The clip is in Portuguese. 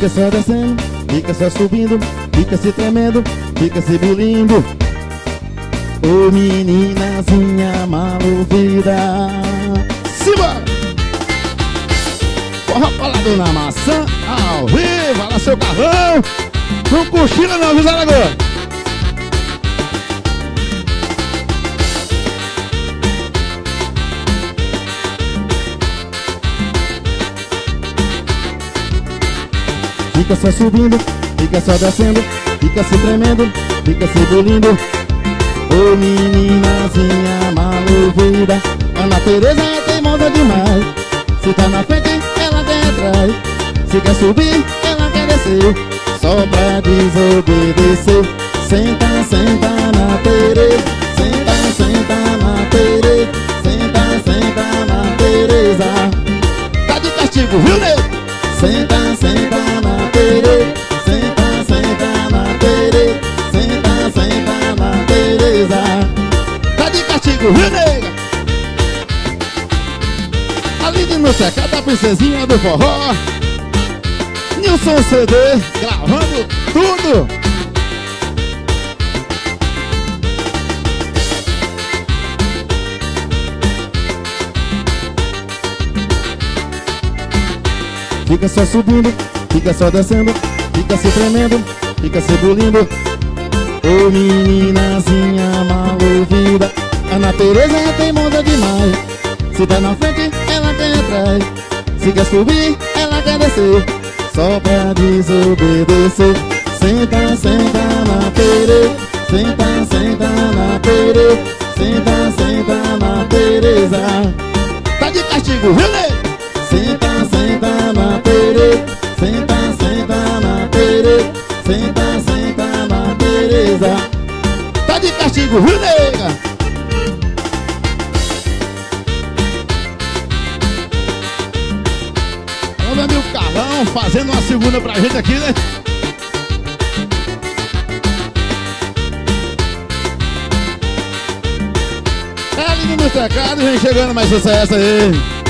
Fica só descendo, fica só subindo, fica se tremendo, fica se bulindo. Ô meninazinha malovida. Simbora! Porra, palado na maçã, ao vivo, olha lá seu carrão. Não cochila não, viu, Zé Lagoa? Fica só subindo, fica só descendo, fica se tremendo, fica se bulindo. Ô meninazinha malovida. Ana Tereza é teimosa demais. Se tá na frente, ela quer atrás. Se quer subir, ela quer descer, só pra desobedecer. Senta, senta na Tereza. Senta, senta na Tereza. Senta, senta na Tereza. Tá de castigo, viu, nego? Senta, senta na Tereza. Senta, senta na Tereza. Senta, senta na Tereza. Tá de castigo, viu, nega? Ali de no secado da princesinha do forró, Nilson CD, gravando tudo. Fica só subindo, fica só descendo, fica se tremendo, fica se bulindo. Ô meninazinha malovida. Ana Tereza é teimosa demais. Se tá na frente, ela quer atrás. Se quer subir, ela quer descer, só pra desobedecer. Senta, senta na Tereza. Senta, senta na Tereza. Senta, senta na Tereza. Tá de castigo, viu, nego? Senta, senta na Tereza. Senta, senta na Tereza. Senta, senta na Tereza. Tá de castigo, viu, nega? Olha meu amigo Carlão fazendo uma segunda pra gente aqui, né? É ali no teclado, vem chegando mais sucesso aí.